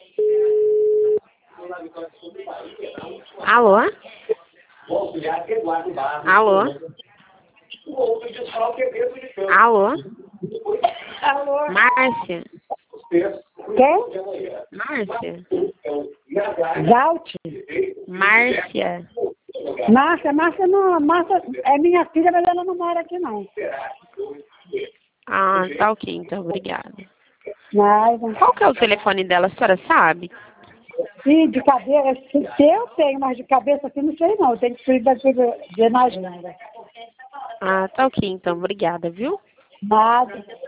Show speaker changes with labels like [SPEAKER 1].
[SPEAKER 1] Alô? Alô? Alô?
[SPEAKER 2] Alô?
[SPEAKER 1] Márcia?
[SPEAKER 2] Quem?
[SPEAKER 1] Márcia?
[SPEAKER 2] Zalt?
[SPEAKER 1] Márcia?
[SPEAKER 2] Márcia não, Márcia é minha filha, mas ela não mora aqui não.
[SPEAKER 1] Ah, tá ok, então, obrigada.
[SPEAKER 2] Mas,
[SPEAKER 1] Qual que é o telefone dela, a senhora sabe?
[SPEAKER 2] sim, de cabeça, se eu tenho, mas de cabeça assim não sei não, tem que ser de na agenda.
[SPEAKER 1] Ah, tá ok, então, obrigada, viu?
[SPEAKER 2] Nada.